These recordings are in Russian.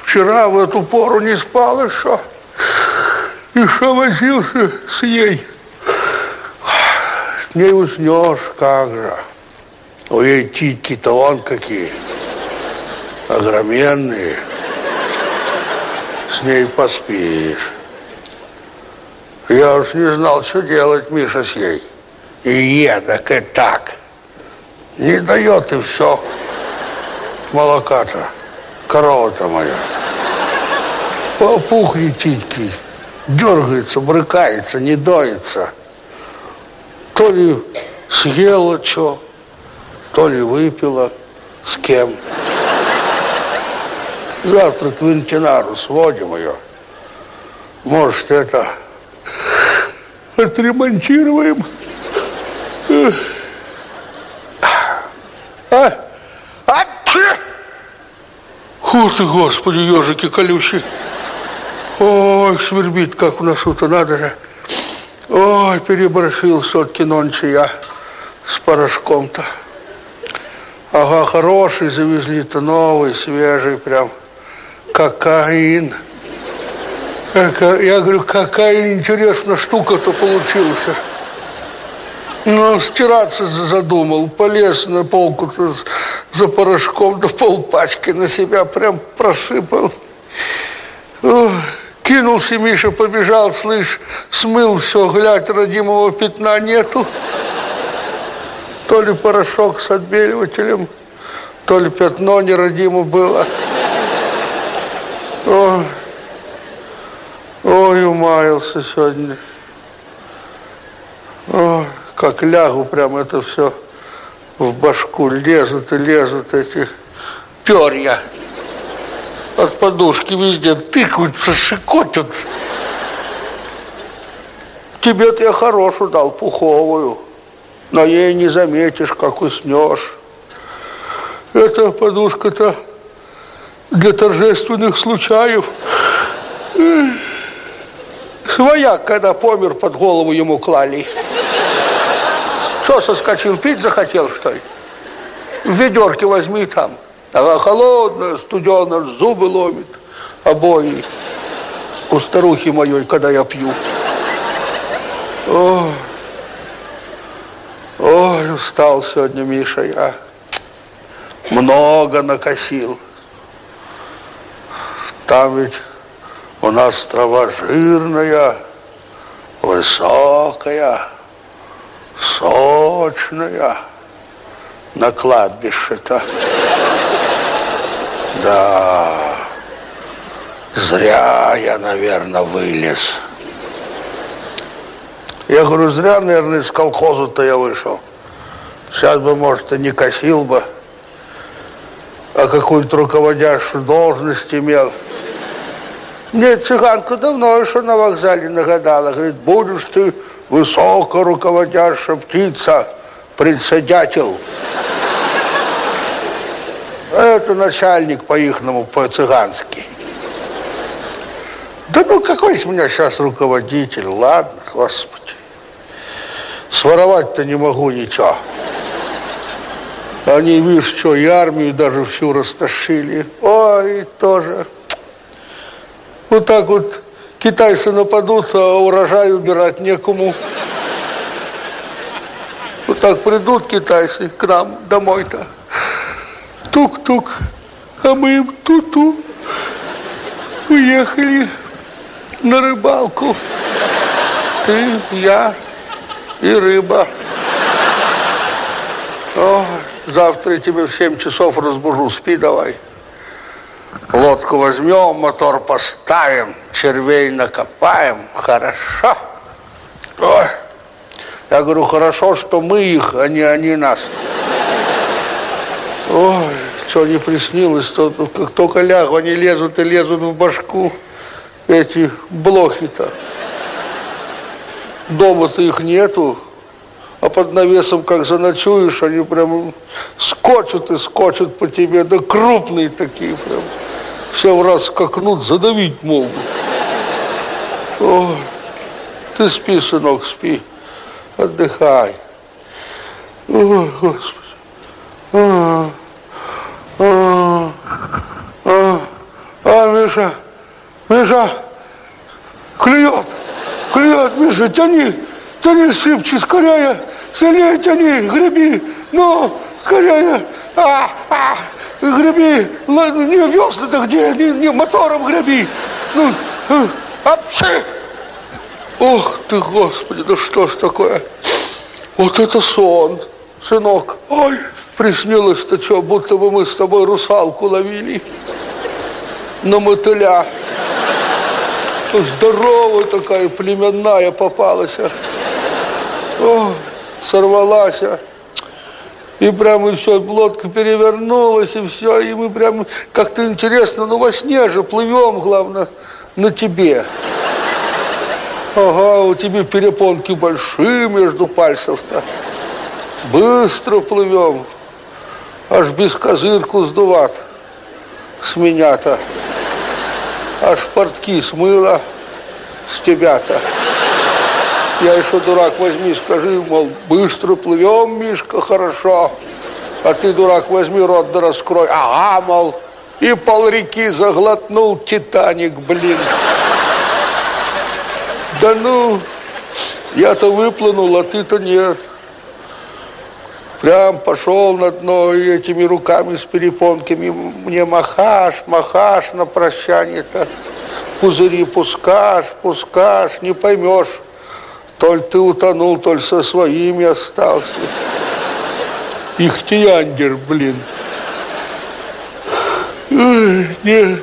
вчера в эту пору не спал еще. Еще возился с ней. С ней уснешь, как же. У ей титьки-то вон какие. Огроменные. С ней поспишь. Я уж не знал, что делать, Миша, с ней. И едок, и так. Не дает, и все. Молока-то. Корова-то моя. Попухнет титьки. Дергается, брыкается, не доится. То ли съела что, то ли выпила с кем. Завтра к ветеринару сводим ее. Может, это отремонтируем. Ух ты, Господи, ежики колючие. Ой, свербит, как в носу-то, надо же. Ой, переборщил все-таки нонче я с порошком-то. Ага, хороший завезли-то, новый, свежий прям. Кокаин. Я говорю, какая интересная штука-то получилась. Ну, стираться задумал, полез на полку-то за порошком, да полпачки на себя прям просыпал. Ой, кинулся Миша, побежал, слышь, смыл все, глядь, родимого пятна нету. То ли порошок с отбеливателем, то ли пятно неродимо было. Ой, ой, умаялся сегодня. Ой, как лягу, прям это все в башку лезут и лезут эти перья. От подушки везде тыкаются, шикотят. Тебе-то я хорошую дал, пуховую, но ей не заметишь, как уснешь. Эта подушка-то для торжественных случаев. Свояк, когда помер, под голову ему клали. Что, соскочил, пить захотел, что ли? В ведерке возьми там. Она холодная, студеная, зубы ломит. Обои. У старухи моей, когда я пью. Ой, ой, устал сегодня, Миша, я. Много накосил. Там ведь у нас трава жирная, высокая, сочная. На кладбище-то. Да, зря я, наверное, вылез. Я говорю, зря, наверное, из колхоза-то я вышел. Сейчас бы, может, и не косил бы, а какую-то руководящую должность имел. Мне цыганка давно еще на вокзале нагадала. Говорит, будешь ты высоко руководящая птица, председатель. Это начальник по-ихному, по-цыгански. Да ну какой из меня сейчас руководитель, ладно, Господи. Своровать-то не могу ничего. Они, видишь, что, и армию даже всю растащили. Ой, тоже. Вот так вот китайцы нападут, а урожай убирать некому. Вот так придут китайцы к нам домой-то. Тук-тук, а мы им ту-ту. Уехали на рыбалку. Ты, я и рыба. О, завтра я тебя в 7 часов разбужу, спи давай. Лодку возьмем, мотор поставим, червей накопаем. Хорошо. Ой. Я говорю, хорошо, что мы их, а не они нас. Ой, что не приснилось, то как только лягу, они лезут и лезут в башку, эти блохи-то. Дома-то их нету, а под навесом, как заночуешь, они прям скочут и скочут по тебе, да крупные такие прям. Все в раз скакнут, задавить могут. Ой, ты спи, сынок, спи, отдыхай. Ой, Господи. Миша, Миша, клюет, Миша, тяни, шибче, скорее, сильнее тяни, греби, ну, скорее, греби, не весла-то где, не мотором греби, ну, апчи! Ох ты, Господи, да что ж такое? Вот это сон, сынок. Ой, приснилось-то что, будто бы мы с тобой русалку ловили на мотыля. Здоровая такая, племенная попалась. Ой, сорвалась. И прям и все, лодка перевернулась, и все. И мы прям как-то интересно, ну во сне же плывем, главное, на тебе. Ага, у тебя перепонки большие между пальцев-то. Быстро плывем. Аж без козырку сдувать с меня-то. Аж портки смыло с тебя-то. Я еще, дурак, возьми, скажи, мол, быстро плывем, Мишка, хорошо. А ты, дурак, возьми рот да раскрой. Ага, мол, и полреки заглотнул Титаник, блин. Да ну, я-то выплынул, а ты-то нет. Прям пошел на дно и этими руками с перепонками мне махаш на прощание-то. Пузыри пускашь, не поймешь. То ли ты утонул, то ли со своими остался. Ихтияндер, блин. Не.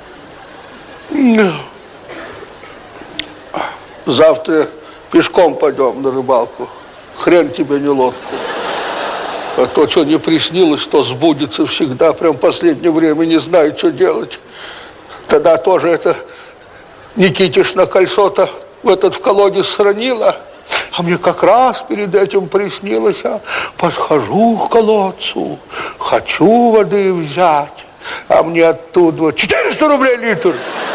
Завтра пешком пойдем на рыбалку. Хрен тебе не лодку. А то, что не приснилось, то сбудется всегда. Прям в последнее время не знаю, что делать. Тогда тоже это Никитишна кольцо-то в колодец сранила. А мне как раз перед этим приснилось, подхожу к колодцу, хочу воды взять, а мне оттуда 400 рублей литр.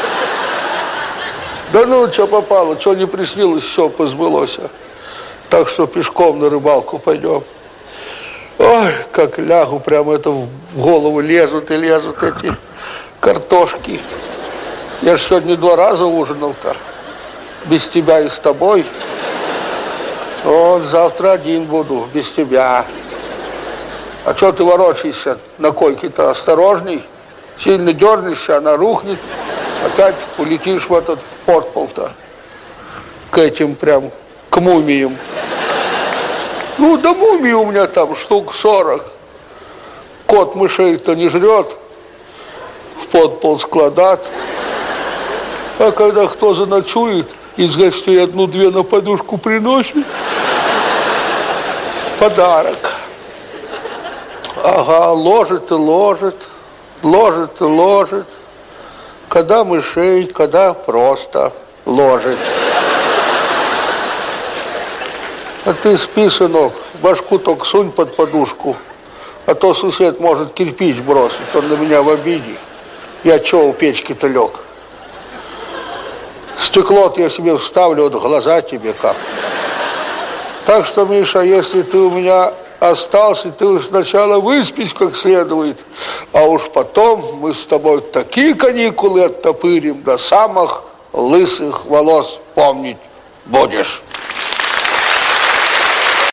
Да ну, что попало, что не приснилось, все позбылось. Так что пешком на рыбалку пойдем. Ой, как лягу, прямо это в голову лезут эти картошки. Я же сегодня 2 раза ужинал-то. Без тебя и с тобой. Вот завтра один буду, без тебя. А что ты ворочаешься на койке-то? Осторожней. Сильно дернешься, она рухнет. Опять улетишь в подпол-то. К этим прям, к мумиям. Ну, да мумии у меня там штук 40. Кот мышей-то не жрет. В подпол складат. А когда кто заночует, из гостей 1-2 на подушку приносит. Подарок. Ага, ложит и ложит. Когда мышей, когда просто ложит. А ты спи, сынок, башку только сунь под подушку, а то сосед может кирпич бросить, он на меня в обиде. Я чего у печки-то лег? Стекло-то я себе вставлю, вот глаза тебе как. Так что, Миша, если ты у меня остался, ты уж сначала выспись как следует, а уж потом мы с тобой такие каникулы оттопырим, до самых лысых волос помнить будешь.